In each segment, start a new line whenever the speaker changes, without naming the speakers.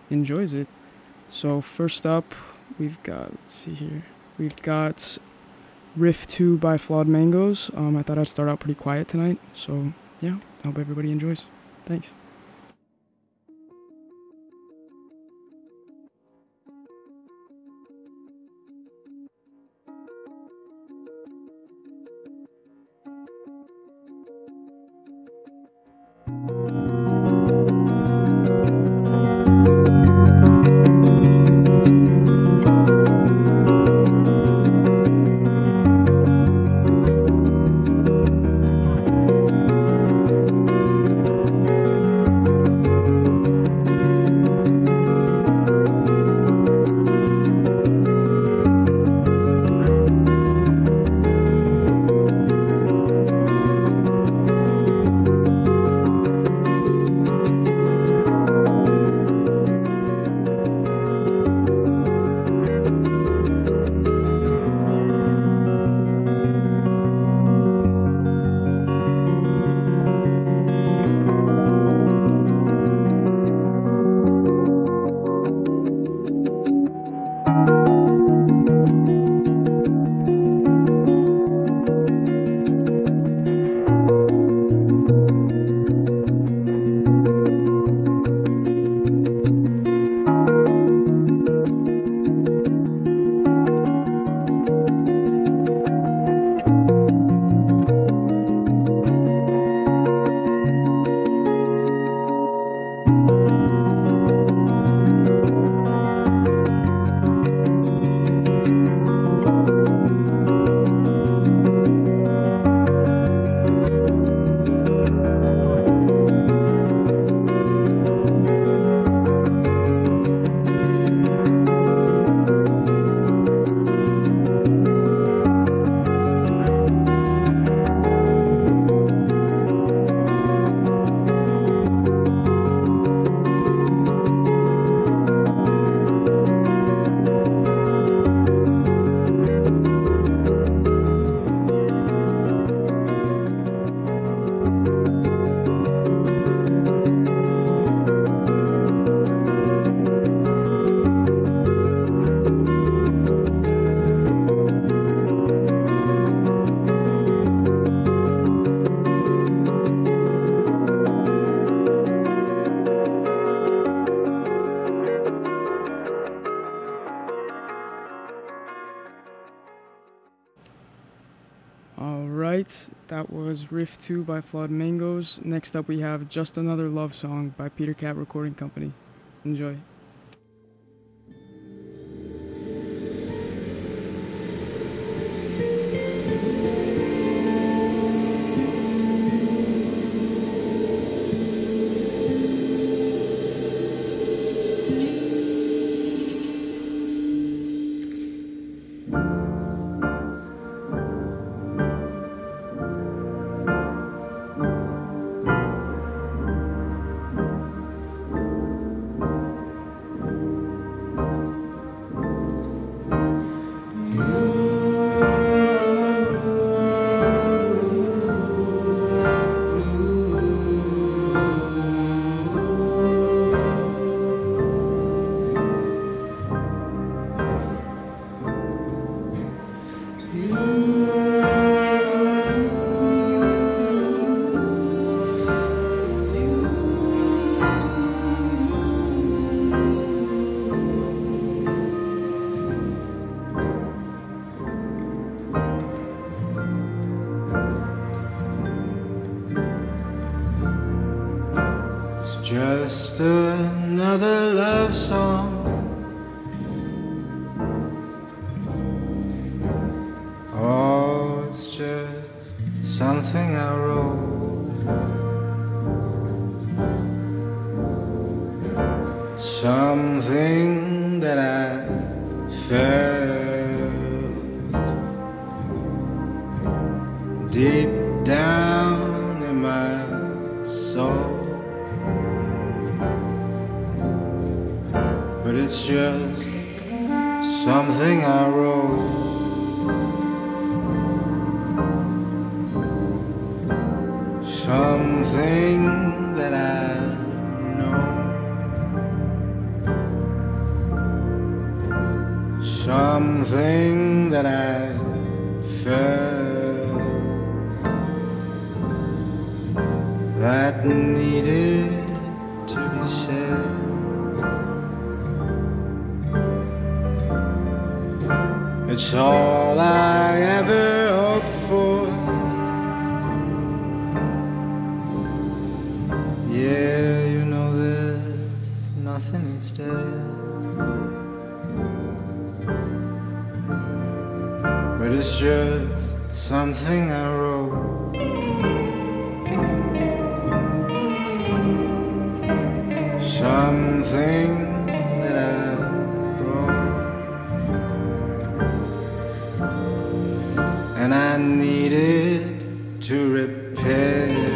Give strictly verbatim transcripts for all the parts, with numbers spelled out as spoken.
enjoys it. So first up, we've got, let's see here, we've got Riff two by Flawed Mangoes. Um, I thought I'd start out pretty quiet tonight, so yeah, I hope everybody enjoys. Thanks. Alright, that was Riff two by Flawed Mangoes. Next up we have Just Another Love Song by Peter Cat Recording Company. Enjoy.
Just another love song. Oh, it's just something I wrote. Something that I felt deep down in my soul. But it's just something I wrote. Something that I know. something that I felt that needed to be said. It's all I ever hoped for. Yeah, you know there's nothing instead. But it's just something I wrote. Something that I broke. And I needed to repair.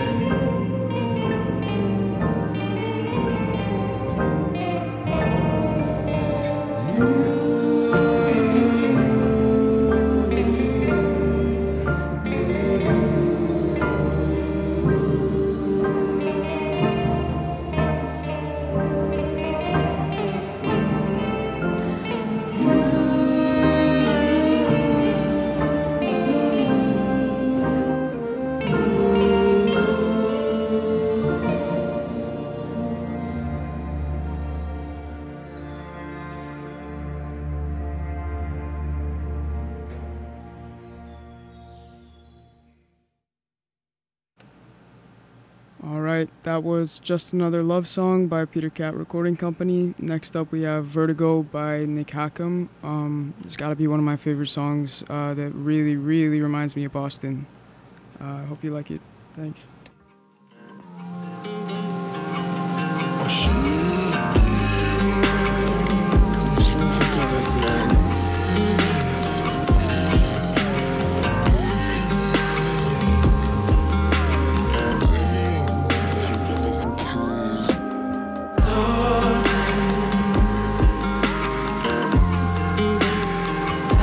Alright, that was Just Another Love Song by Peter Cat Recording Company. Next up we have Vertigo by Nick Hackham. Um, it's gotta be one of my favorite songs uh, that really, really reminds me of Boston. I uh, hope you like it. Thanks.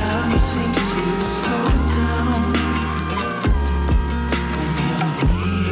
Seems to slow down when you're near.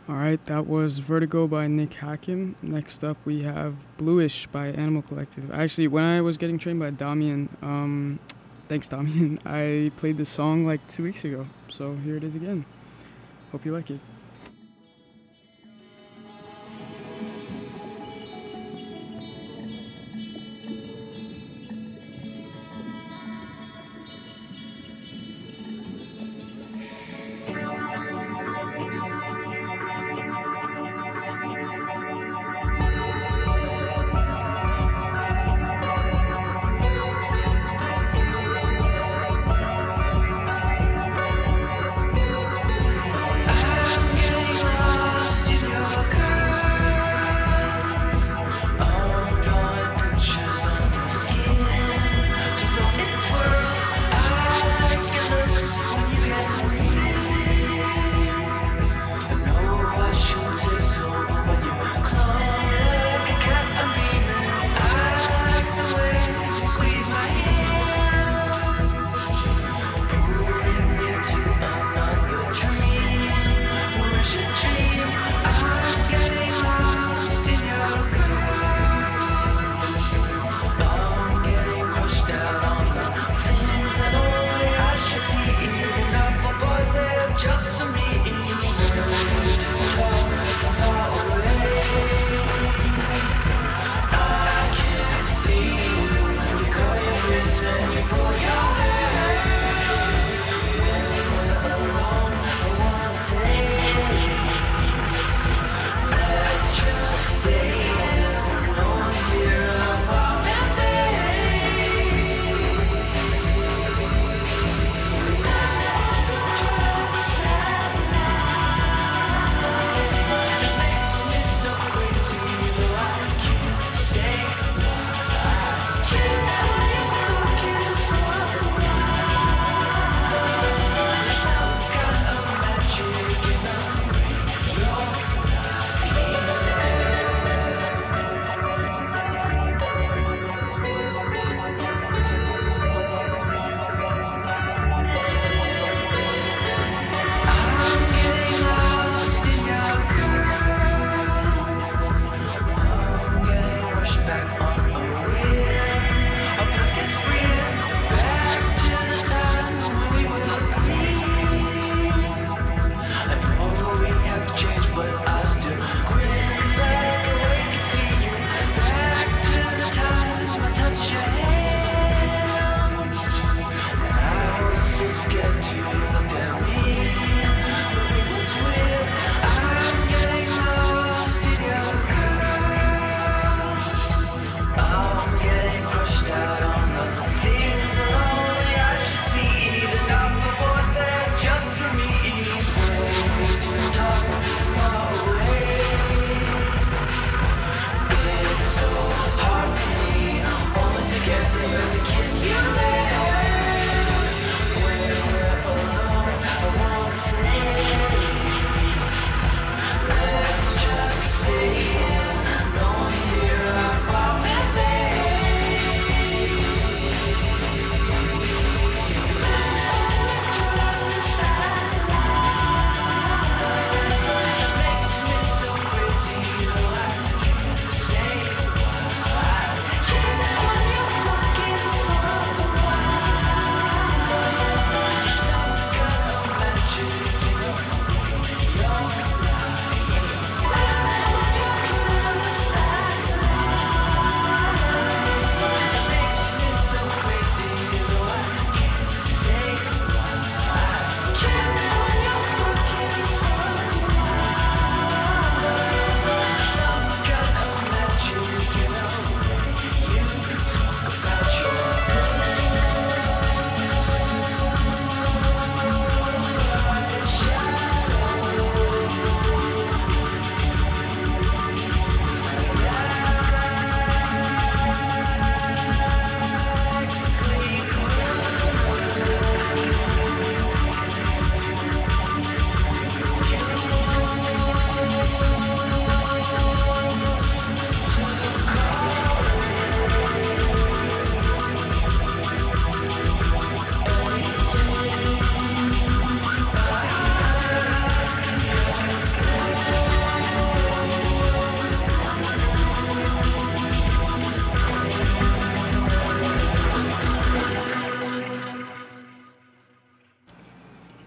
Alright, that was Vertigo by Nick Hakim. Next up, we have Bluish by Animal Collective. Actually, when I was getting trained by Damian, um, thanks Damian, I played this song like two weeks ago. So here it is again. Hope you like it.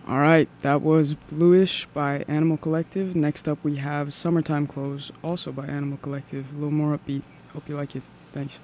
Alright, that was Bluish by Animal Collective. Next up we have Summertime Clothes, also by Animal Collective. A little more upbeat. Hope you like it. Thanks.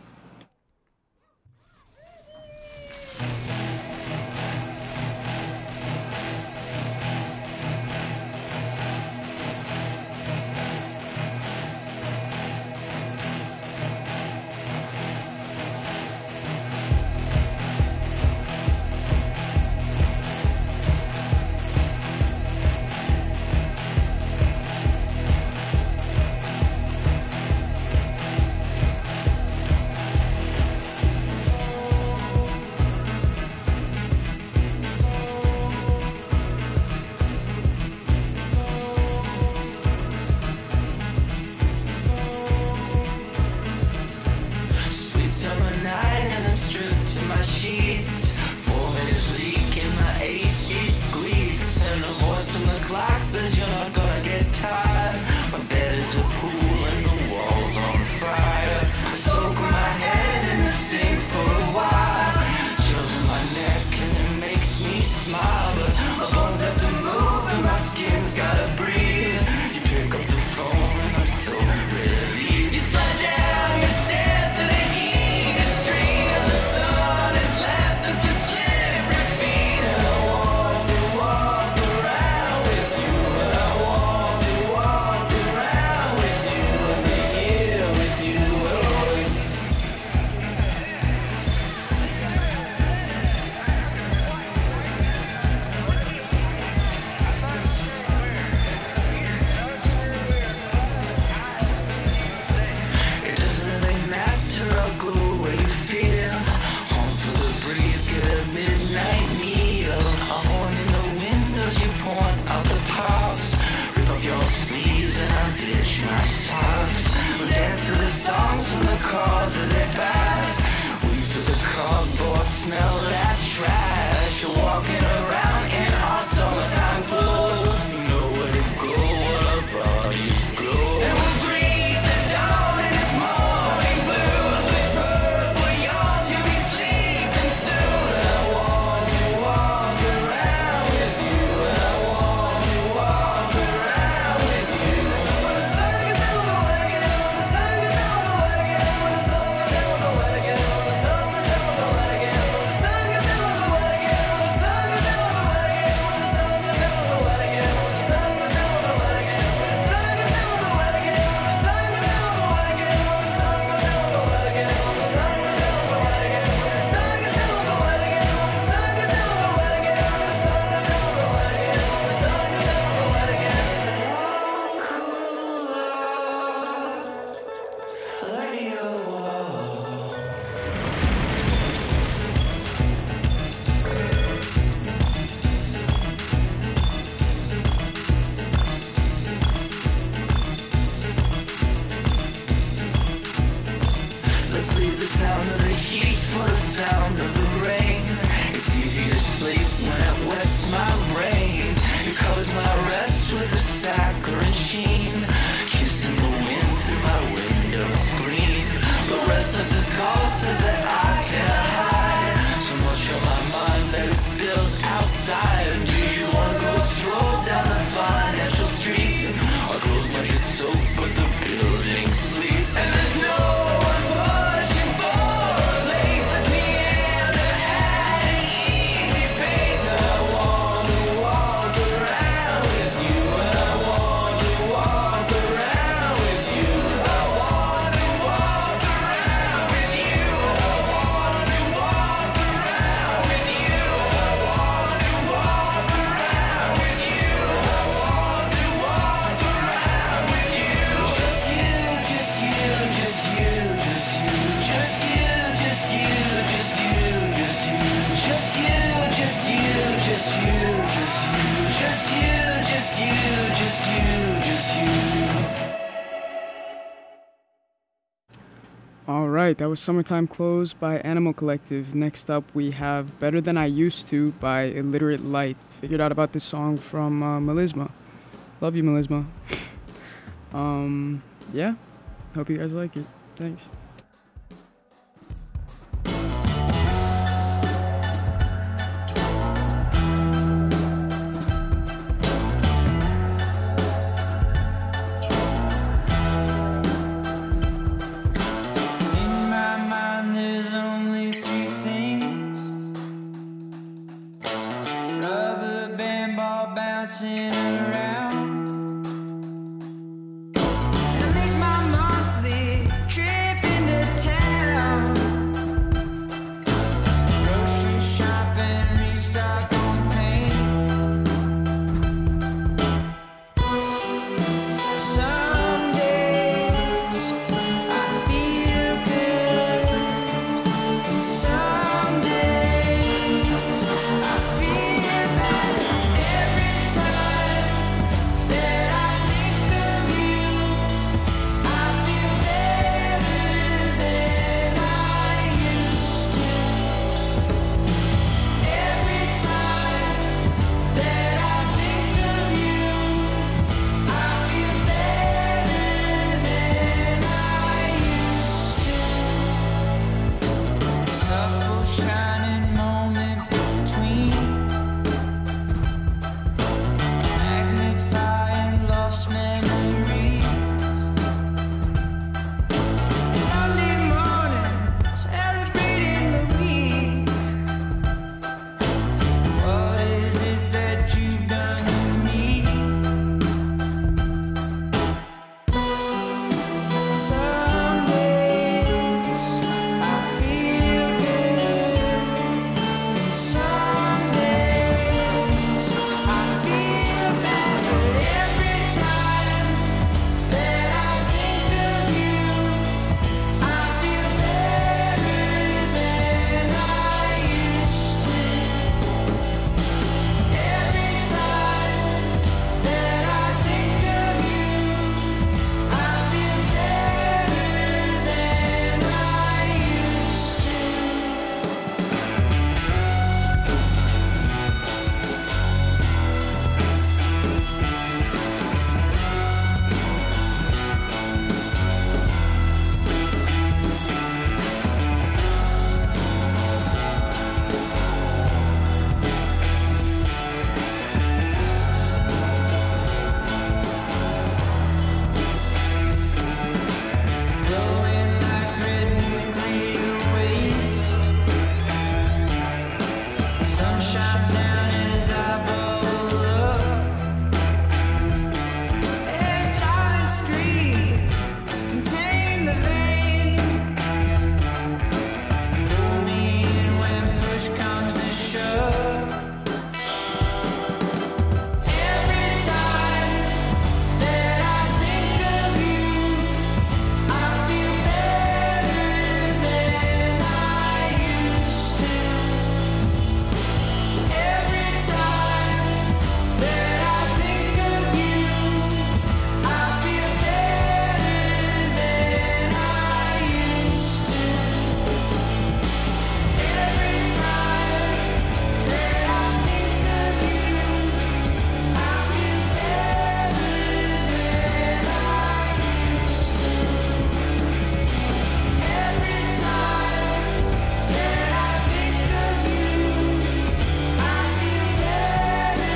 Alright, that was Summertime Clothes by Animal Collective. Next up, we have Better Than I Used To by Illiterate Light. Figured out about this song from uh, Melisma. Love you, Melisma. um, yeah, hope you guys like it. Thanks.
bouncing around. And I make my monthly trip into town. Grocery shopping, restock on paint. Some days I feel good, and some days I feel bad. Every time that I think of you, I feel better than I used to. Every time that I think of you, I feel better than I used to. Subtle shining moment between, magnifying lost memories. Monday morning, celebrating the week. What is it that you've done to me? Some days I feel good, and some days I feel bad. But every time that I think of you, I feel better than I used to. Every time that I think of you, I feel better than I used to. Glowing like red nuclear waste. Sun shines down as I bubble up. A silent scream, contain the vein. Pull me in when push comes to shove. Every time that I think of you, I feel better than I used to. Every time that I think of you, I feel better than I used to. Every time that I think of you, I feel better than I used to. Every time that I think of you, I feel better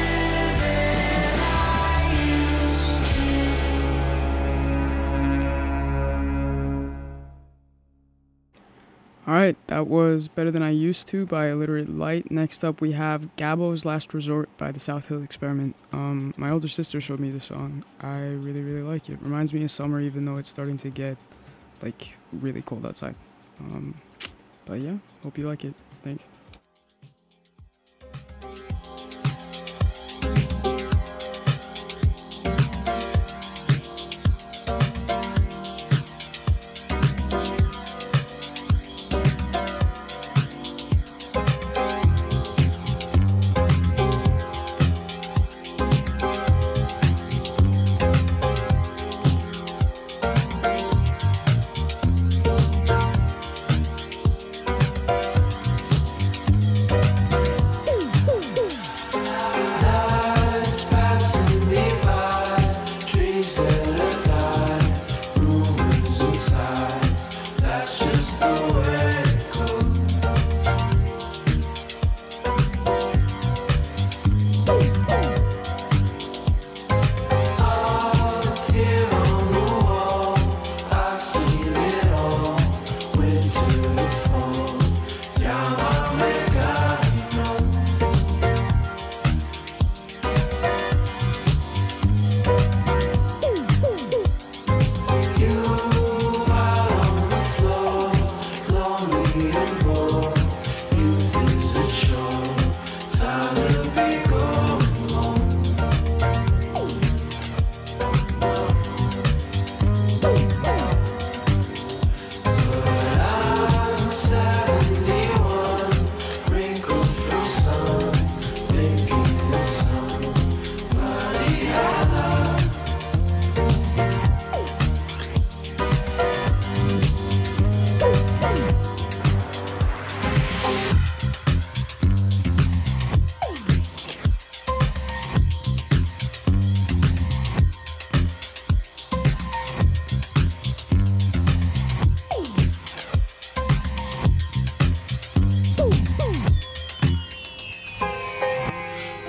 than I used to.
Alright, that was Better Than I Used To by Illiterate Light. Next up, we have Gabbo's Last Resort by the South Hill Experiment. Um, my older sister showed me this song. I really, really like it. Reminds me of summer, even though it's starting to get, like, really cold outside. Um, but yeah, hope you like it. Thanks.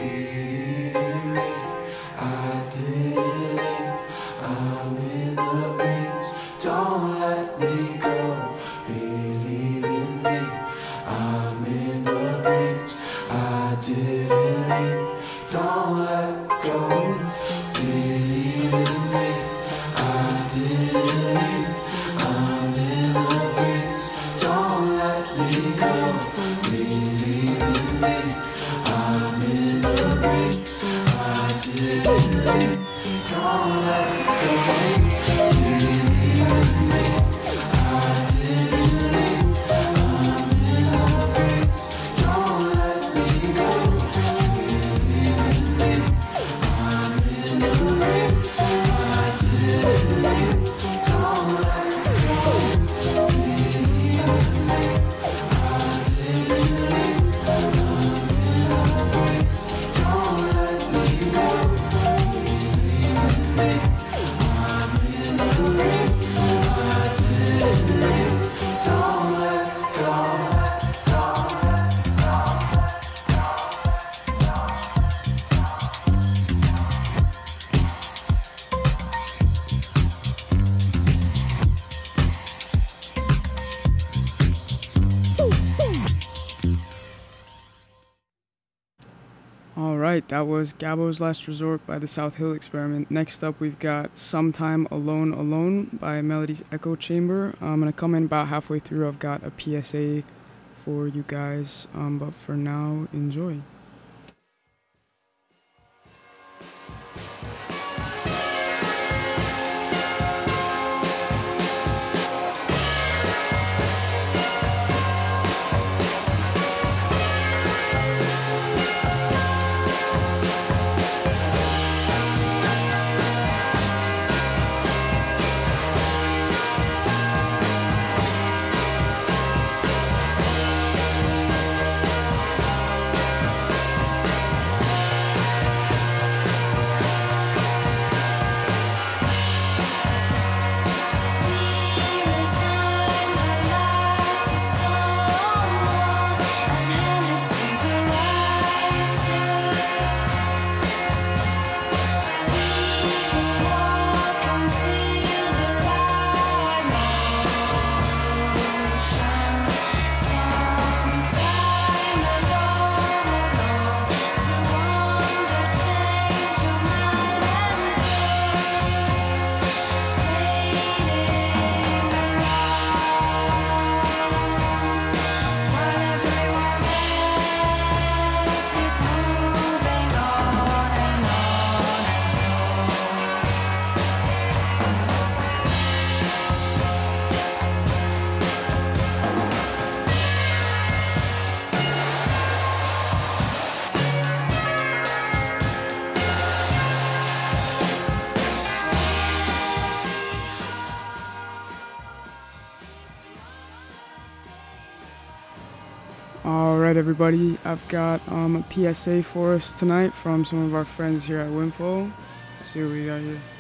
believe in me. I didn't leave. I'm in the breeze. Don't let me go. Believe in me. I'm in the breeze. I didn't leave. Don't let go. Believe in me. I didn't leave. I'm in the breeze. Don't let me go. Believe in me. I'm in the breeze. I didn't leave. Don't let go. Believe in me. I didn't leave. I'm in the breeze. Don't let me go. Believe in me. I'm in the breeze. I didn't leave. Don't let go. Believe in me. I didn't leave. I'm in the breeze. Don't let me go. Believe in me. I'm in the breeze. I didn't leave. Don't let go.
Alright, that was Gabbo's Last Resort by the South Hill Experiment. Next up, we've got Sometime Alone Alone by Melody's Echo Chamber. I'm going to come in about halfway through. I've got a P S A for you guys, um, but for now, enjoy. Alright everybody, I've got um, a P S A for us tonight from some of our friends here at Winfo. Let's see what we got here.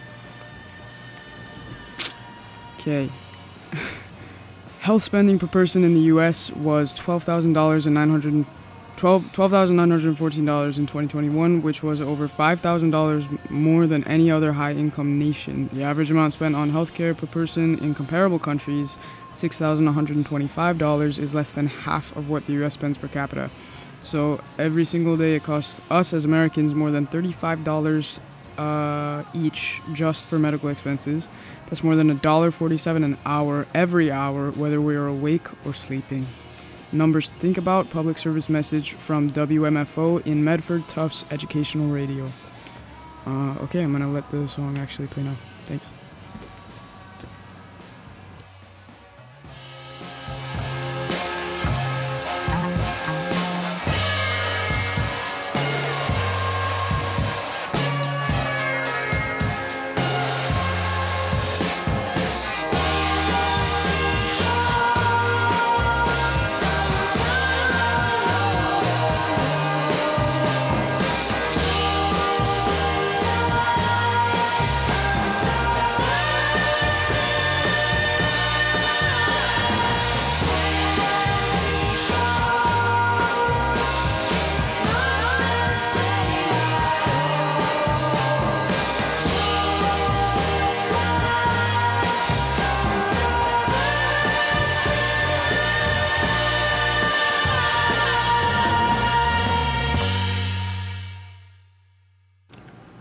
Okay. Health spending per person in the U S was twelve thousand nine hundred twelve thousand nine hundred fourteen dollars in twenty twenty-one, which was over five thousand dollars more than any other high-income nation. The average amount spent on healthcare per person in comparable countries, six thousand one hundred twenty-five dollars, is less than half of what the U S spends per capita. So every single day it costs us as Americans more than thirty-five dollars uh, each just for medical expenses. That's more than one dollar forty-seven an hour, every hour, whether we are awake or sleeping. Numbers to think about. Public service message from W M F O in Medford, Tufts Educational Radio. Uh, okay, I'm gonna let the song actually play now. Thanks.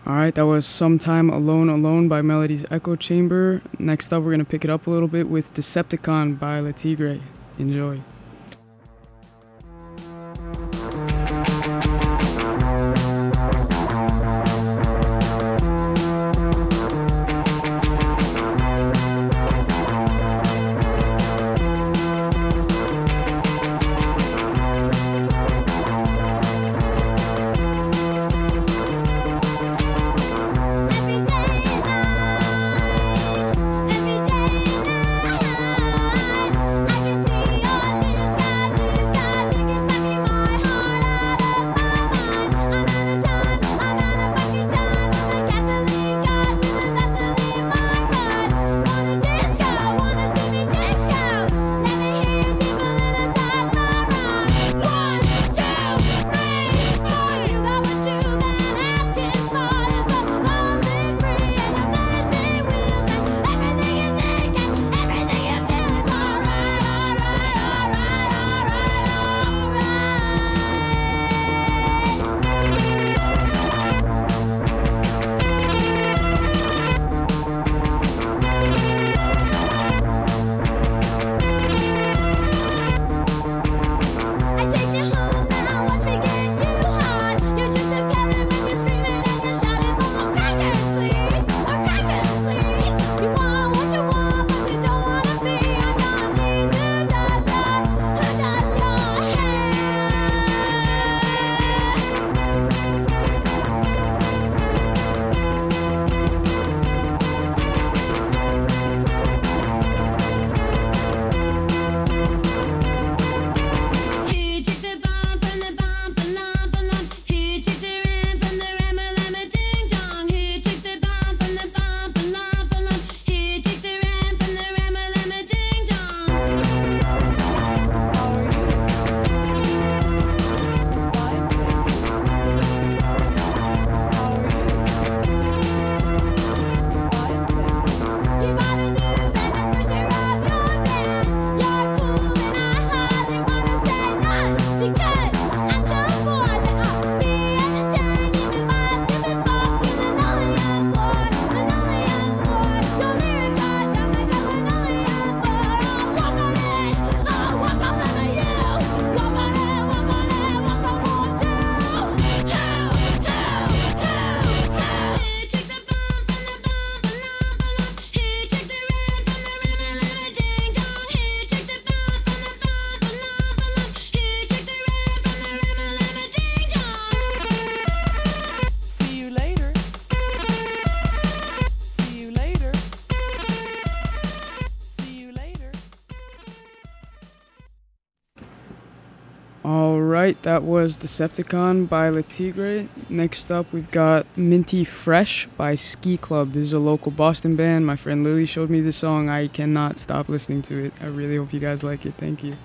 Alright, that was Sometime Alone Alone by Melody's Echo Chamber. Next up, we're going to pick it up a little bit with Decepticon by Le Tigre. Enjoy. Alright, that was Decepticon by Le Tigre. Next up, we've got Minty Fresh by Ski Club. This is a local Boston band. My friend Lily showed me this song. I cannot stop listening to it. I really hope you guys like it. Thank you.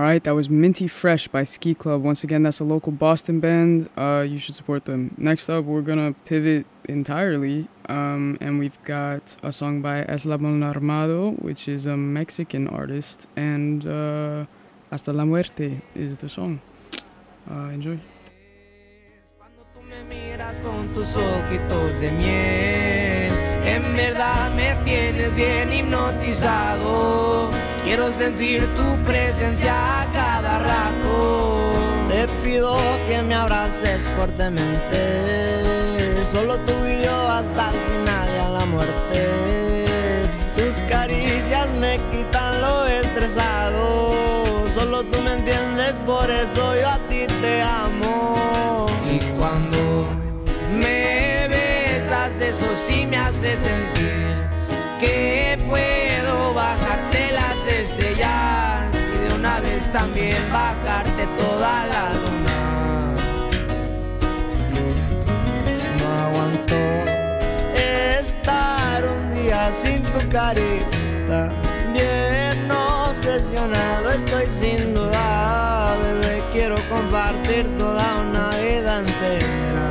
Alright, that was Minty Fresh by Ski Club. Once again, that's a local Boston band. Uh, you should support them. Next up, we're gonna pivot entirely, um, and we've got a song by Eslabon Armado, which is a Mexican artist, and uh, Hasta la Muerte is the song. Uh, enjoy.
Cuando tú me miras con tus ojitos de miel, en verdad me tienes bien hipnotizado. Quiero sentir tu presencia a cada rato.
Te pido que me abraces fuertemente, solo tú y yo hasta el final y a la muerte. Tus caricias me quitan lo estresado, solo tú me entiendes, por eso yo a ti te amo.
Y cuando me besas, eso sí me hace sentir que puedo bajarte las estrellas y de una vez también bajarte toda la luna.
No aguanto estar un día sin tu carita, bien obsesionado estoy sin duda, bebé, quiero compartir toda una vida entera.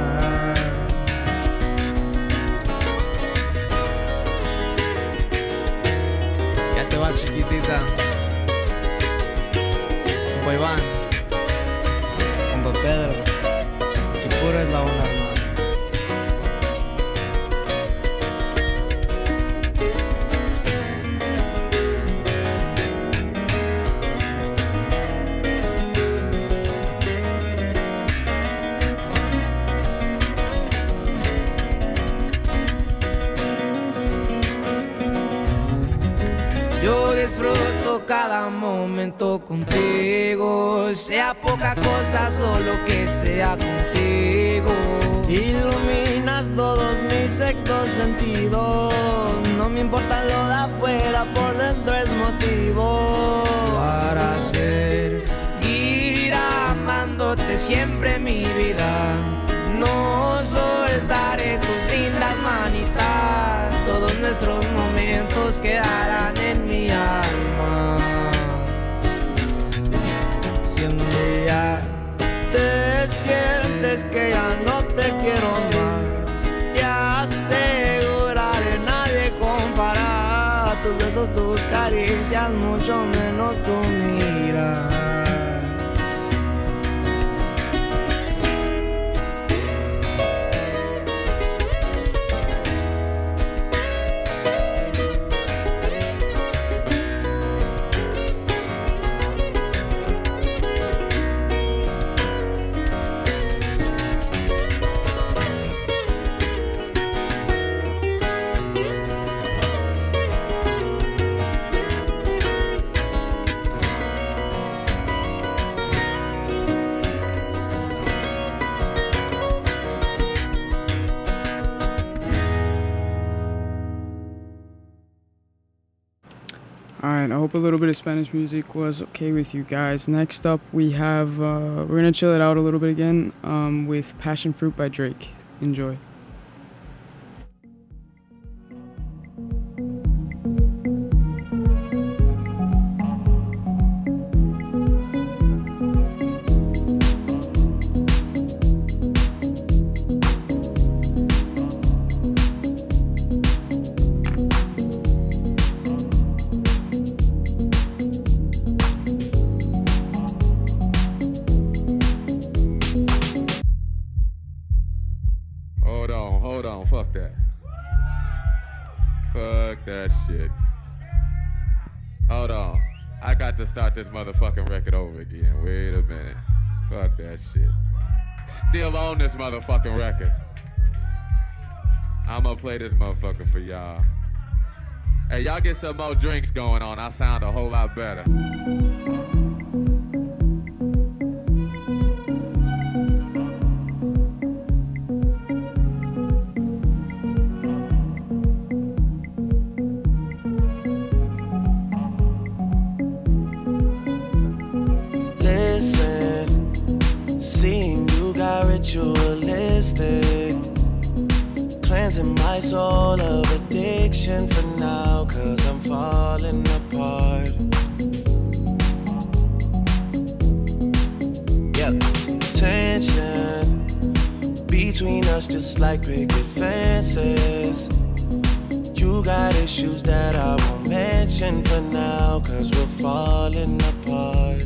Ya te va, chiquitita.
Compa Iván, compa Pedro, y puro Eslabón Armado.
Yo disfruto cada momento contigo, sea poca cosa, solo que sea contigo.
Iluminas todos mis sextos sentidos, no me importa lo de afuera, por dentro es motivo
Para seguir amándote siempre mi vida, no soltaré tus lindas manitas, todos nuestros momentos quedarán en mi alma.
Si un día te sientes que ya no te quiero más, te aseguraré nadie compara tus besos, tus caricias, mucho menos tu mirada.
Alright, I hope a little bit of Spanish music was okay with you guys. Next up, we have, uh, we're gonna chill it out a little bit again um, with Passion Fruit by Drake. Enjoy.
Hold on, hold on, fuck that. Fuck that shit. Hold on. I got to start this motherfucking record over again. Wait a minute. Fuck that shit. Still on this motherfucking record. I'ma play this motherfucker for y'all. Hey, y'all get some more drinks going on. I sound a whole lot better.
Ritualistic, cleansing my soul of addiction for now, cause I'm falling apart. between us just like picket fences. You got issues that I won't mention for now, cause we're falling apart.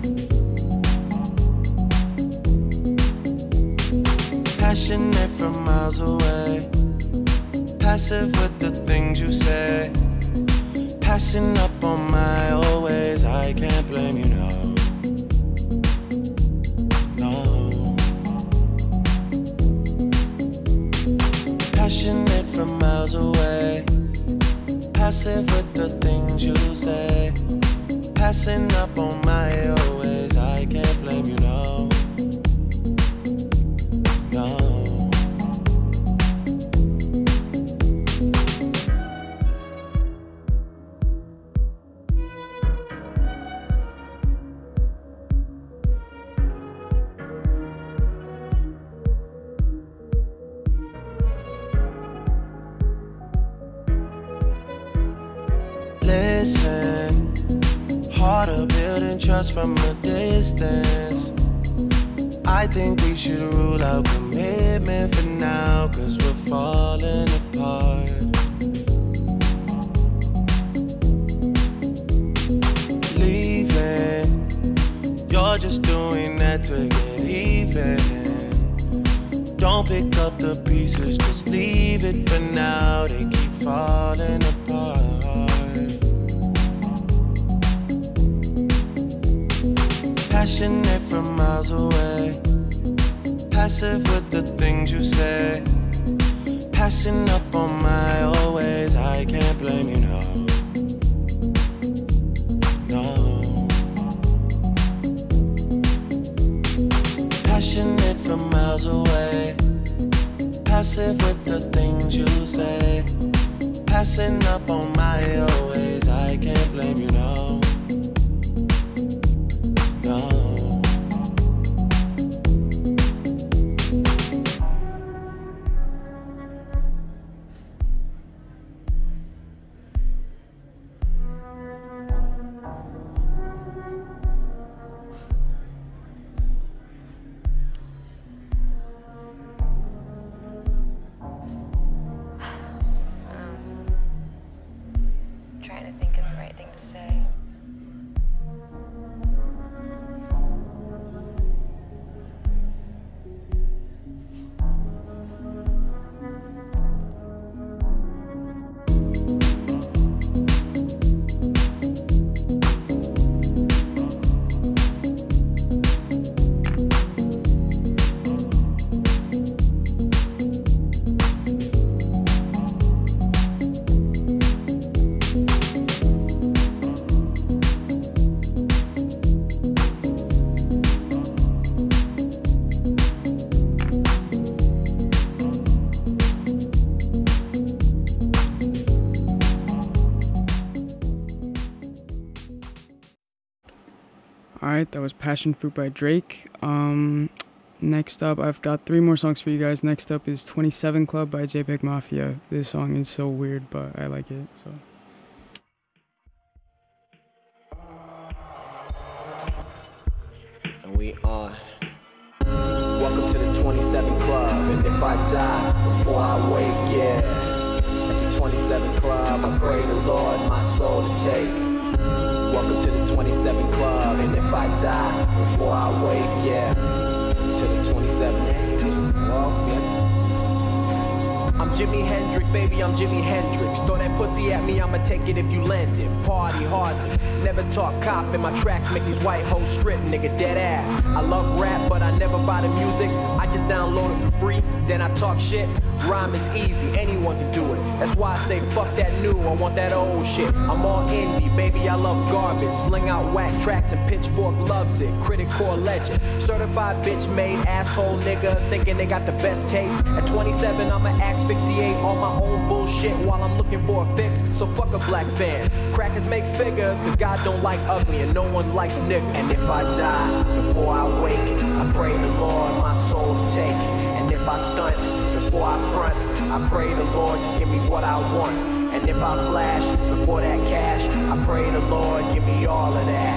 Passionate from miles away, passive with the things you say, passing up on my always. I can't blame you, no. Passionate from miles away, passive with the things you say, passing up on my always. I can't blame you, no, no. Listen, harder building trust from a distance. I think we should rule out commitment for now, cause we're falling apart. Leaving, you're just doing that to get even. Don't pick up the pieces, just leave it for now. They keep falling apart. Passionate from miles away, passive with the things you say, passing up on my always. I can't blame you, no, no. Passionate from miles away, passive with the things you say, passing up on my always. I can't blame you, no.
Alright, that was Passion Fruit by Drake. Um, next up, I've got three more songs for you guys. Next up is twenty-seven Club by JPEG Mafia. This song is so weird, but I like it, so.
And we on. Welcome to the twenty-seven Club, and if I die before I wake, yeah. At the twenty-seven Club, I pray the Lord my soul to take. Welcome to the twenty-seven Club, and if I die before I wake, yeah. To the twenty-seven, well, yes. I'm Jimi Hendrix, baby, I'm Jimi Hendrix. Throw that pussy at me, I'ma take it if you lend it. Party hardly, never talk cop, and my tracks make these white hoes strip, nigga, dead ass. I love rap, but I never buy the music. I just download it for free, then I talk shit. Rhyme is easy, anyone can do it. That's why I say fuck that new, I want that old shit. I'm all indie, baby, I love garbage. Sling out whack tracks and Pitchfork loves it. Critic core legend, certified bitch made asshole niggas thinking they got the best taste. At twenty-seven, I'ma asphyxiate all my own bullshit while I'm looking for a fix. So fuck a black fan. Crackers make figures, cause God don't like ugly and no one likes niggas. And if I die before I wake, I pray the Lord my soul to take. And if I stunt before I front, I pray the Lord just give me what I want. And if I flash before that cash, I pray the Lord give me all of that.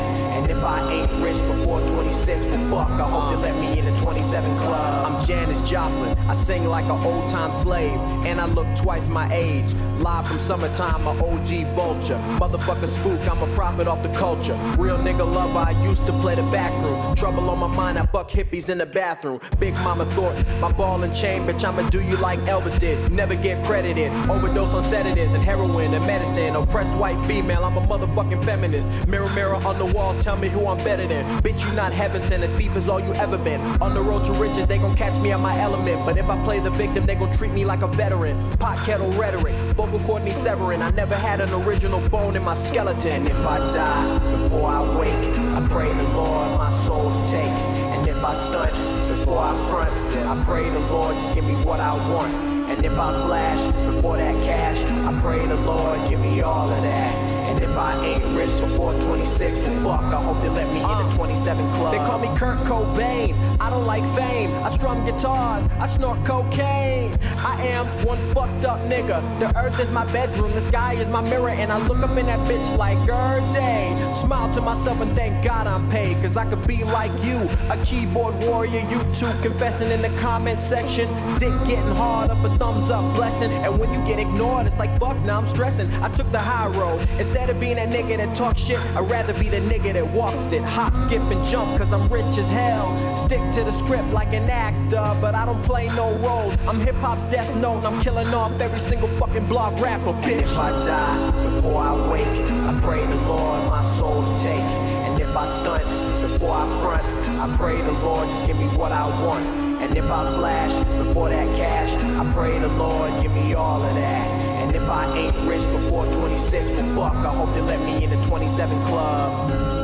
And if I ain't rich before twenty-six, well fuck, I hope they let me in the twenty-seven club. I'm Janis Joplin, I sing like an old time slave, and I look twice my age. Live from summertime, a O G vulture. Motherfucker spook, I'm a prophet off the culture. Real nigga lover, I used to play the back room. Trouble on my mind, I fuck hippies in the bathroom. Big Mama Thornton, my ball and chain, bitch, I'ma do you like Elvis did. Never get credited, overdose on sedatives and heroin and medicine. Oppressed white female, I'm a motherfucking feminist. Mirror, mirror on the wall, tell me who I'm better than. Bitch, you not heaven sent, a thief is all you ever been. On the road to riches, they gon' catch me at my element. But if I play the victim, they gon' treat me like a veteran. Pot kettle rhetoric, vocal cord needs severing. I never had an original bone in my skeleton. And if I die before I wake, I pray the Lord my soul to take. And if I stunt before I front, I pray the Lord just give me what I want. And if I flash before that cash, I pray the Lord give me all of that. And if I ain't rich before twenty-six, well fuck, I hope they let me in the twenty-seven club. They call me Kurt Cobain, I don't like fame. I strum guitars, I snort cocaine. I am one fucked up nigga. The earth is my bedroom, the sky is my mirror. And I look up in that bitch like every day. Smile to myself and thank God I'm paid. Cause I could be like you, a keyboard warrior. You two confessing in the comment section. Dick getting hard up a thumbs up blessing. And when you get ignored, it's like fuck, now I'm stressing. I took the high road. Instead of being that nigga that talk shit, I'd rather be the nigga that walks it. Hop, skip, and jump, cause I'm rich as hell. Stick to the script like an actor, but I don't play no roles. I'm hip-hop's death note, and I'm killing off every single fucking blog rapper, bitch. And if I die before I wake, I pray the Lord my soul to take. And if I stunt before I front, I pray the Lord just give me what I want. And if I flash before that cash, I pray the Lord give me all of that. And if I ain't rich before twenty-six, well fuck, I hope they let me in the twenty-seven club.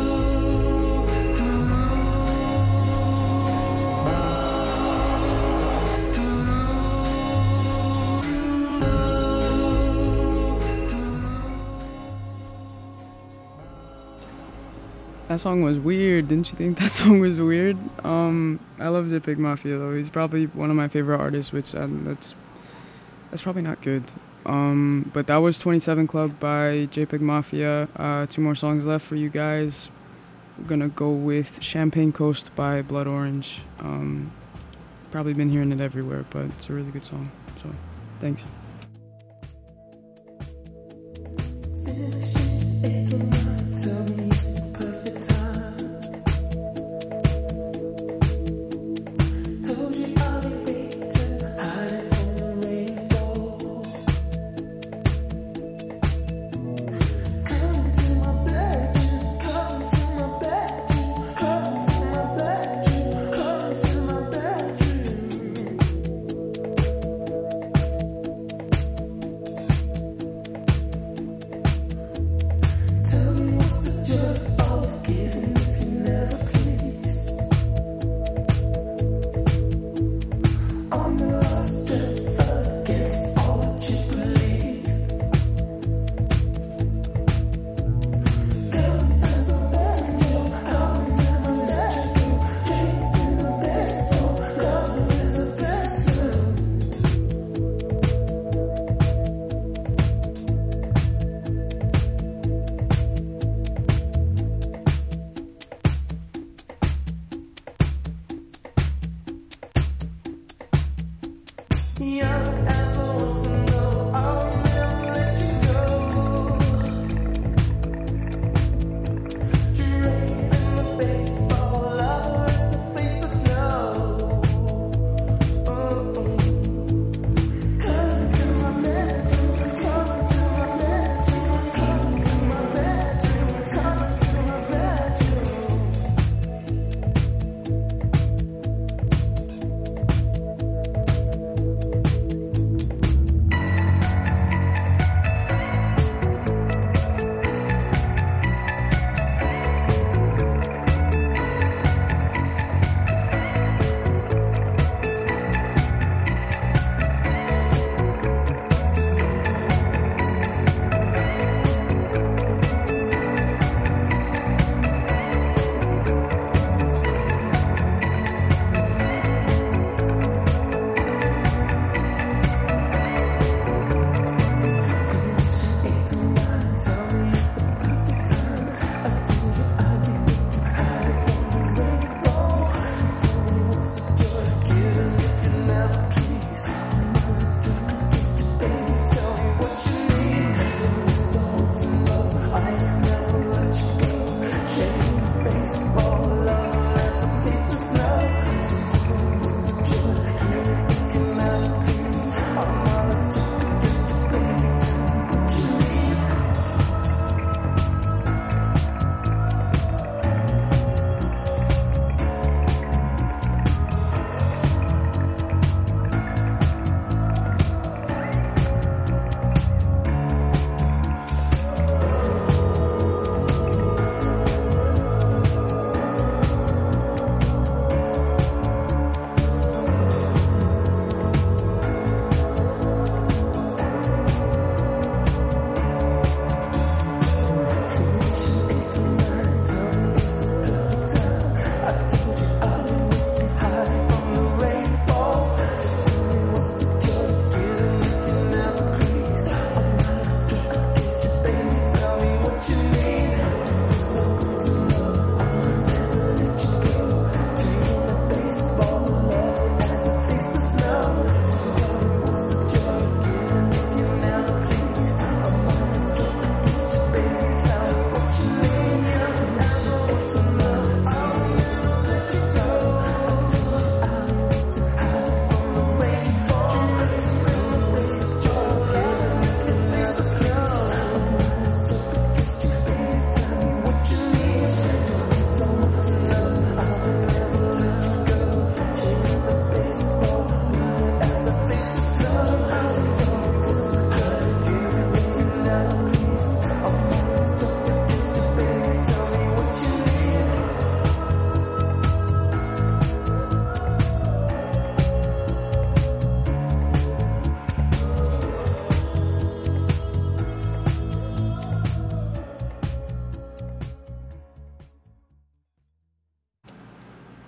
That song was weird. Didn't you think that song was weird? Um, I love Zipig Mafia though. He's probably one of my favorite artists, which um, that's that's probably not good. Um, but that was twenty-seven Club by JPEG Mafia. Uh, two more songs left for you guys. We're gonna go with Champagne Coast by Blood Orange. Um, probably been hearing it everywhere, but it's a really good song. So, thanks.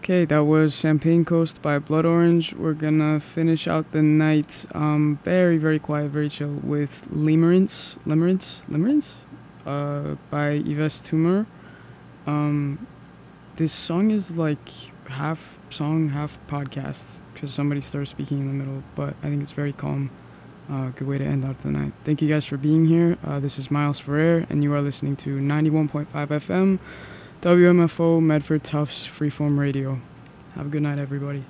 Okay, that was Champagne Coast by Blood Orange. We're gonna finish out the night um, very, very quiet, very chill with Limerence, Limerence, Limerence? Uh, by Yves Tumor. Um, this song is like half song, half podcast, because somebody started speaking in the middle, but I think it's very calm. Uh, good way to end out the night. Thank you guys for being here. Uh, this is Miles Ferrer, and you are listening to ninety-one point five F M, W M F O, Medford Tufts Freeform Radio. Have a good night, everybody.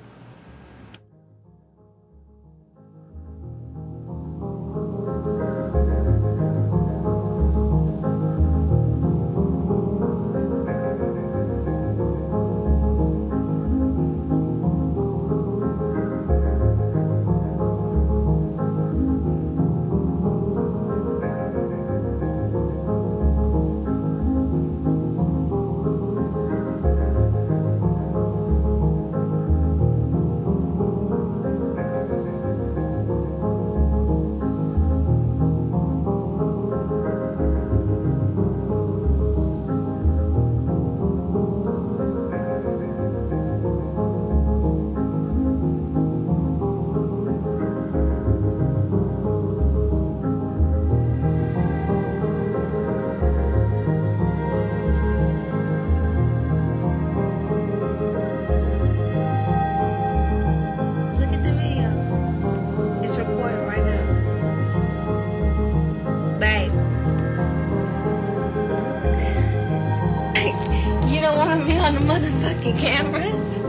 On the motherfucking camera.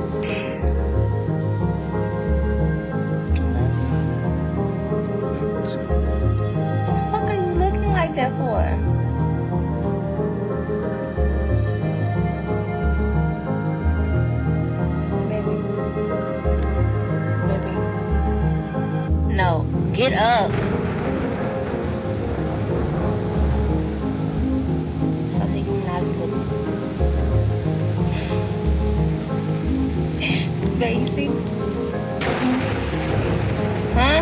The fuck are you looking like that for? Baby. Baby. No, get up. Something not good. Basic. Huh?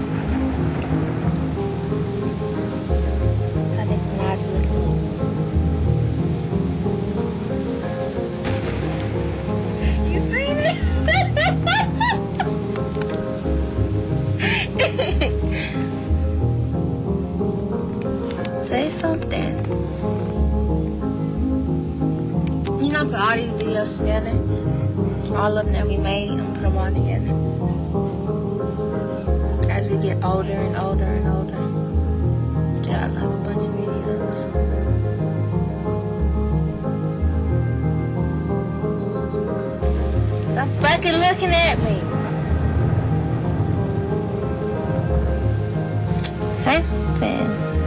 Something not good. You seen it? Say something. You know, put all these videos together. All of them that we made, I'm gonna put them all together. As we get older and older and older, yeah, I love a bunch of videos. Stop fucking looking at me. Say something.